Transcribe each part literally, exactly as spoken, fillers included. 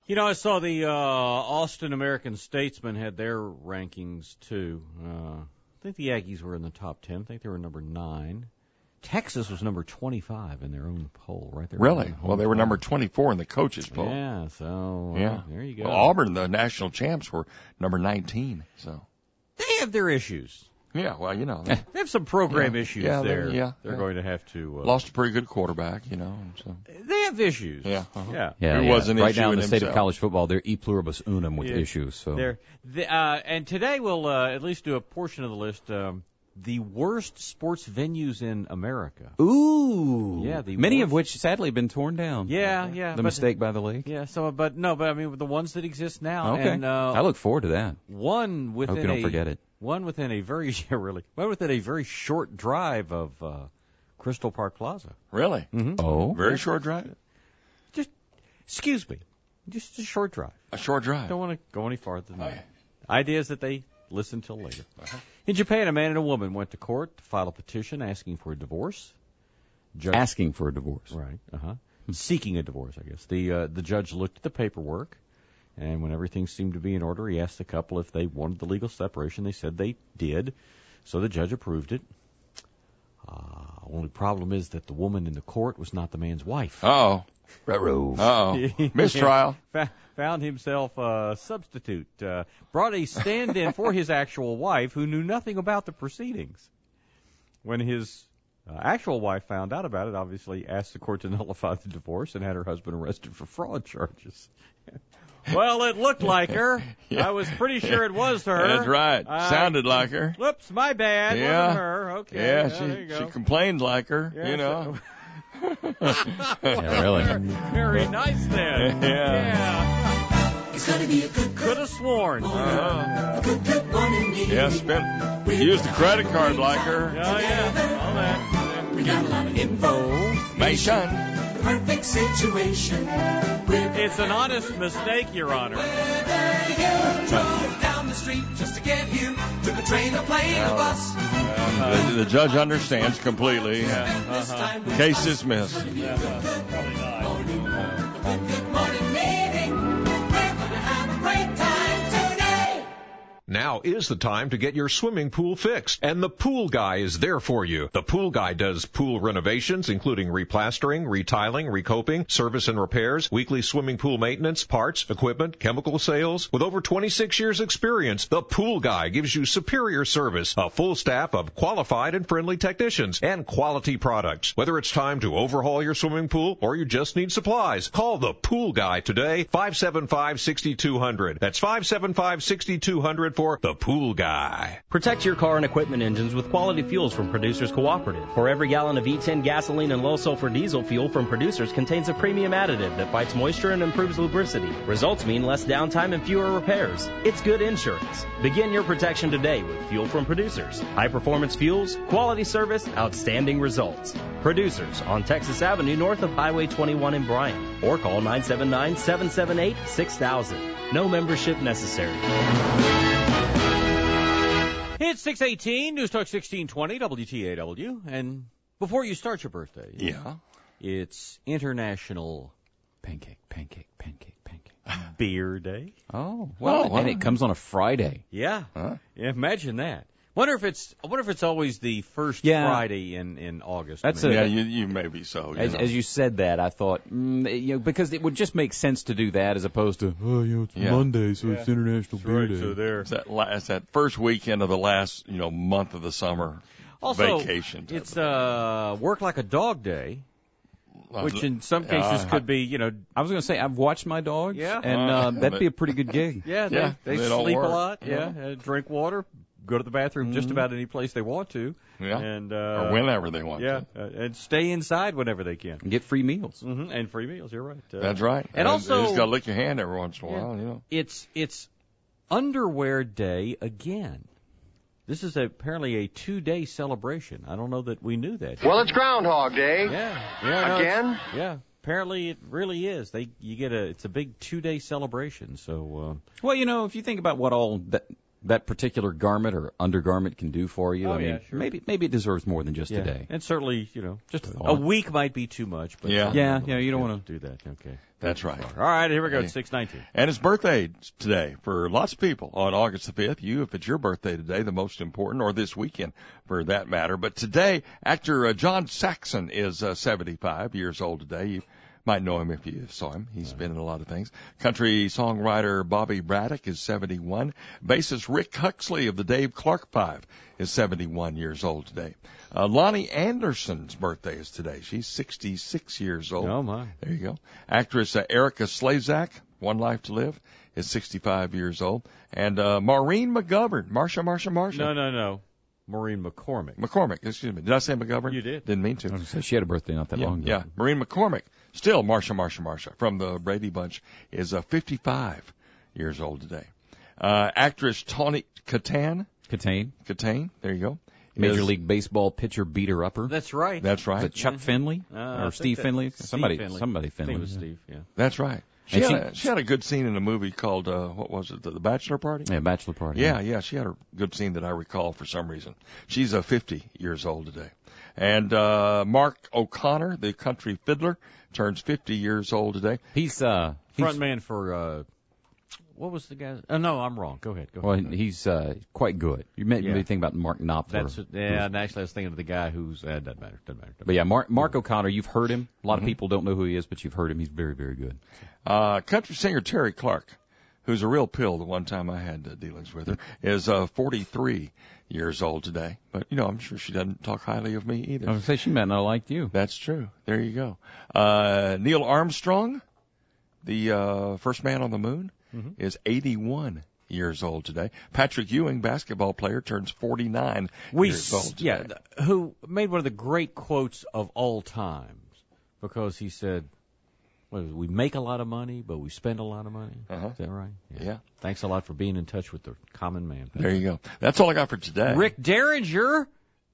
You know, I saw the uh, Austin American-Statesman had their rankings, too. Uh, I think the Aggies were in the top ten. I think they were number nine. Texas was number twenty-five in their own poll, right there. Really? Well, they were number twenty-four in the coaches' poll. Yeah, so uh, yeah. there you go. Well, Auburn, the national champs, were number nineteen. So they have their issues. Yeah, well, you know. They have some program yeah, issues yeah, there. They're, yeah, they're yeah. going to have to... Uh, Lost a pretty good quarterback, you know. So. They have issues. Yeah. Uh-huh. Yeah. yeah, Who yeah. was an right issue now in in the state himself. of college football, they're e pluribus unum with Yeah. issues. So They're, the, uh, and today we'll uh, at least do a portion of the list. Um, the worst sports venues in America. Ooh. Yeah, the many worst. of which sadly have been torn down. Yeah, yeah. The but, mistake by the lake. Yeah, so, but no, but I mean, the ones that exist now. Okay. And, uh, I look forward to that. One within Hope you don't a, forget it. One within a very, yeah, really, one within a very short drive of uh, Crystal Park Plaza. Really? Mm-hmm. Oh. Very short drive? Just, excuse me, just a short drive. A short drive. Don't want to go any farther than that. Idea is that they listen till later. Uh-huh. In Japan, a man and a woman went to court to file a petition asking for a divorce. Judge, Asking for a divorce. right? Uh huh. Seeking a divorce, I guess. The uh, the judge looked at the paperwork, and when everything seemed to be in order, he asked the couple if they wanted the legal separation. They said they did, so the judge approved it. Uh, only problem is that the woman in the court was not the man's wife. Uh-oh. Ruh-roh. Uh-oh. Mistrial. Fa- found himself a substitute. Uh, brought a stand-in for his actual wife, who knew nothing about the proceedings. When his uh, actual wife found out about it, obviously asked the court to nullify the divorce and had her husband arrested for fraud charges. Well, it looked like her. Yeah. I was pretty sure it was her. That's right. Uh, Sounded like her. Whoops, my bad. Yeah. Wasn't her. Okay. Yeah, well, there you she go. she complained like her, Yeah, you know. Yeah, really. Very nice then. Yeah. Yeah. It's gonna be a good, Could have sworn. Uh-huh. good, good morning. Yeah, spent used the credit card like her. Oh, yeah. All that. We got a lot of info. Mason. Perfect situation. It's an honest mistake, Your Honor. Drove down the street just to get here. Took a train, a plane, a bus. The, the judge understands completely. This time we Case dismissed. Good morning meeting. We're gonna have a great time today. Now is the time to get your swimming pool fixed, and the Pool Guy is there for you. The Pool Guy does pool renovations, including replastering, retiling, recoping, service and repairs, weekly swimming pool maintenance, parts, equipment, chemical sales. With over twenty-six years experience, the Pool Guy gives you superior service, a full staff of qualified and friendly technicians, and quality products. Whether it's time to overhaul your swimming pool or you just need supplies, call the Pool Guy today, five seven five, six two zero zero. That's five seven five, six two zero zero for the Pool Guy. Protect your car and equipment engines with quality fuels from Producers Cooperative. For every gallon of E ten gasoline and low-sulfur diesel fuel from Producers contains a premium additive that fights moisture and improves lubricity. Results mean less downtime and fewer repairs. It's good insurance. Begin your protection today with fuel from Producers. High-performance fuels, quality service, outstanding results. Producers on Texas Avenue north of Highway twenty-one in Bryan. Or call nine seven nine, seven seven eight, six thousand. No membership necessary. It's six eighteen, News Talk sixteen twenty, W T A W. And before you start your birthday, Yeah. it's International Pancake, pancake, pancake, pancake. Beer Day. Oh, well, Oh, wow. and it comes on a Friday. Yeah. Huh? Yeah, imagine that. Wonder if it's I wonder if it's always the first Yeah. Friday in, in August. That's maybe. a- Yeah, you, you maybe so. You As, know. as you said that, I thought, mm, you know, because it would just make sense to do that as opposed to, oh, you know, it's Yeah. Monday, so it's International Beer Right, Day. so there. It's that, la- it's that first weekend of the last, you know, month of the summer. Also, Vacation type it's of uh, Work Like a Dog Day, which in some cases Uh, could be, you know, I was going to say, I've watched my dogs, Yeah. and uh, that'd be a pretty good gig. yeah, they, Yeah, they, they don't sleep a work. lot, yeah, Yeah. uh, drink water, go to the bathroom just about any place they want to, Yeah. and uh, or whenever they want yeah, to. uh, and stay inside whenever they can. And get free meals. hmm And free meals, you're right. Uh, That's right. And also- you just got to lick your hand every once in a Yeah. while, you know. It's it's Underwear Day again. This is a, apparently a two-day celebration. I don't know that we knew that. Well, it's Groundhog Day. Yeah, yeah, no, Again? it's- yeah. Apparently, it really is. They you get a it's a big two-day celebration. So Well, you know, if you think about what all that that particular garment or undergarment can do for you. Oh, I mean, yeah, sure. maybe maybe it deserves more than just Yeah. a day. And certainly, you know, Just a a thought. week might be too much. But Yeah. Yeah, yeah, you don't wanna- do that. Okay. That's right. All right, here we go. Hey. It's six nineteen. And it's birthday today for lots of people on August the fifth. You, if it's your birthday today, the most important, or this weekend for that matter. But today, actor uh, John Saxon is uh, seventy-five years old today. You might know him if you saw him. He's been in a lot of things. Country songwriter Bobby Braddock is seventy-one. Bassist Rick Huxley of the Dave Clark Five is seventy-one years old today. Uh, Lonnie Anderson's birthday is today. She's sixty-six years old. Oh, my. There you go. Actress uh, Erica Slezak, One Life to Live, is sixty-five years old. And uh, Maureen McGovern, Marsha, Marsha, Marsha. No, no, no. Maureen McCormick. McCormick, excuse me. Did I say McGovern? You did. Didn't mean to. I was gonna say, she had a birthday not that Yeah, long ago. yeah. Maureen McCormick, still Marsha, Marsha, Marsha, from the Brady Bunch, is uh, fifty-five years old today. Uh, actress Tawny Kitaen, Katane, Kitaen, there you go. Major is- League Baseball pitcher beater upper. That's right. That's Was right. it Chuck Finley Uh, I or think Steve that- Finley? Steve Somebody, Finley. somebody I think Finley. it was Steve, yeah. That's right. She And had, she- a, she had a good scene in a movie called, uh, what was it, The, the Bachelor Party? Yeah, bachelor party. Yeah, yeah, she had a good scene that I recall for some reason. She's uh, fifty years old today. And uh, Mark O'Connor, the country fiddler, turns fifty years old today. He's uh, he's, Front man for, uh, what was the guy? Oh, no, I'm wrong. Go ahead. Go well, ahead. he's uh, quite good. You made Yeah. me think about Mark Knopfler. That's yeah. And actually, I was thinking of the guy who's uh, doesn't matter. Doesn't matter. But yeah, Mark, Mark O'Connor, you've heard him. A lot of people don't know who he is, but you've heard him. He's very, very good. Uh, country singer Terry Clark, who's a real pill the one time I had uh, dealings with her, is uh, forty-three years old today. But, you know, I'm sure she doesn't talk highly of me either. I was gonna say she might not have liked you. That's true. There you go. Uh, Neil Armstrong, the uh, first man on the moon, is eighty-one years old today. Patrick Ewing, basketball player, turns forty-nine We years old s- today. yeah, th- who made one of the great quotes of all times because he said, what is it, "We make a lot of money, but we spend a lot of money." Uh-huh. Is that right? Yeah. Thanks a lot for being in touch with the common man. There you go. That's all I got for today. Rick Derringer,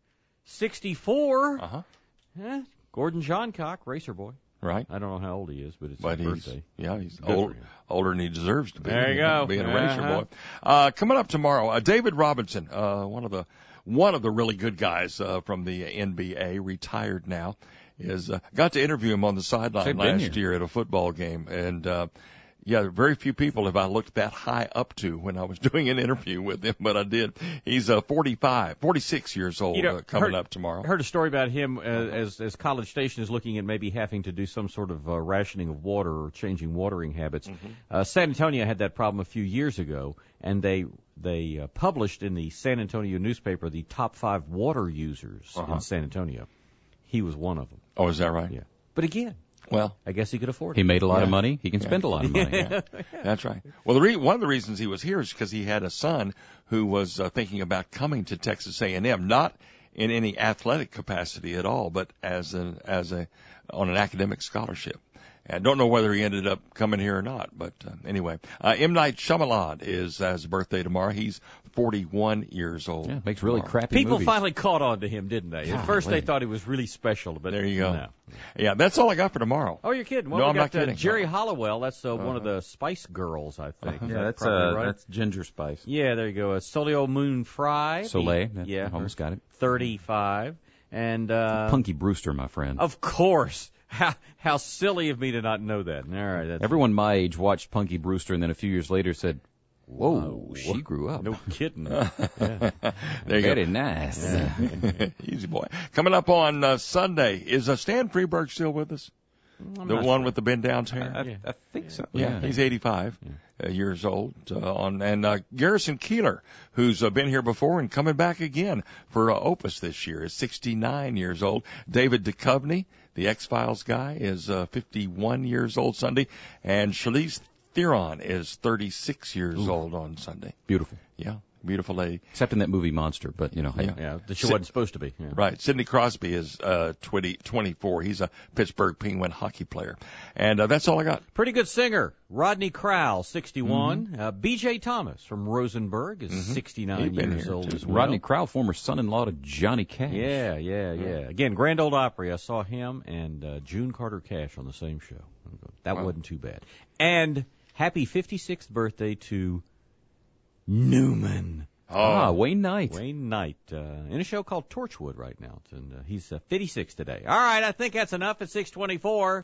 sixty-four. Uh-huh. Eh, Gordon Johncock, racer boy. Right. I don't know how old he is, but it's But his he's, birthday. yeah, he's Good for old, him. older than he deserves to be. There you go. Being a racer Uh-huh. boy. Uh, coming up tomorrow, uh, David Robinson, uh, one of the, one of the really good guys, uh, from the N B A, retired now, is, uh, got to interview him on the sideline They've been last here. year at a football game. And, uh, yeah, very few people have I looked that high up to when I was doing an interview with him, but I did. He's, uh, forty-five, forty-six years old, You know, uh, coming heard- up tomorrow. I heard a story about him uh, as as College Station is looking at maybe having to do some sort of uh, rationing of water or changing watering habits. Uh, San Antonio had that problem a few years ago, and they they uh, published in the San Antonio newspaper the top five water users Uh-huh. in San Antonio. He was one of them. Oh, is that right? Yeah, but again, Well, I guess he could afford He it. made a lot Yeah. of money. He can spend a lot of money. that's right. Well, the re- one of the reasons he was here is because he had a son who was uh, thinking about coming to Texas A and M, not in any athletic capacity at all, but as an as a on an academic scholarship. I don't know whether he ended up coming here or not, but uh, anyway, uh, M. Night Shyamalan is uh, his birthday tomorrow. He's forty-one years old. Yeah, makes really tomorrow. crappy People movies. finally caught on to him, didn't they? At first, they Golly. thought he was really special, but There you go. no. Yeah, that's all I got for tomorrow. Oh, you're kidding? Well, No, we I'm got not kidding. Uh, Jerry Hollowell. That's uh, one of the Spice Girls, I think. Is Yeah, that that's probably uh, right? that's Ginger Spice. Yeah, there you go. Uh, Solio Moon Fry. Soleil. the- Yeah, Yeah, almost got it. thirty-five. And, uh, Punky Brewster, my friend. of course. How, how silly of me to not know that. All right. That's, Everyone my age watched Punky Brewster, and then a few years later said, "Whoa, she grew up." no kidding. There you Very go. nice. Easy boy. Coming up on uh, Sunday, is uh, Stan Freeberg still with us? I'm The not one sure. with the bend downs hair? I, I think so. Yeah, he's eighty-five uh, years old. Uh, on and uh, Garrison Keeler, who's uh, been here before and coming back again for uh, Opus this year, is sixty-nine years old. David Duchovny, the X-Files guy, is uh, fifty-one years old Sunday, and Charlize Theron is thirty-six years old on Sunday. Beautiful. Yeah, beautiful lady. Except in that movie Monster, but you know, hey, Yeah. Yeah, that she Si- wasn't supposed to be. Yeah. Right. Sidney Crosby is uh, twenty, twenty-four. He's a Pittsburgh Penguin hockey player. And uh, that's all I got. Pretty good singer. Rodney Crowell, sixty-one. Uh, B J Thomas from Rosenberg is sixty-nine He'd been years here, old too. as well. Rodney Crowell, former son-in-law to Johnny Cash. Yeah, yeah, yeah. Again, Grand Ole Opry. I saw him and uh, June Carter Cash on the same show. That Wow. wasn't too bad. And happy fifty-sixth birthday to Newman. Ah, Wayne Knight. Wayne Knight, uh, in a show called Torchwood right now. And uh, he's uh, fifty-six today. All right, I think that's enough at six twenty-four.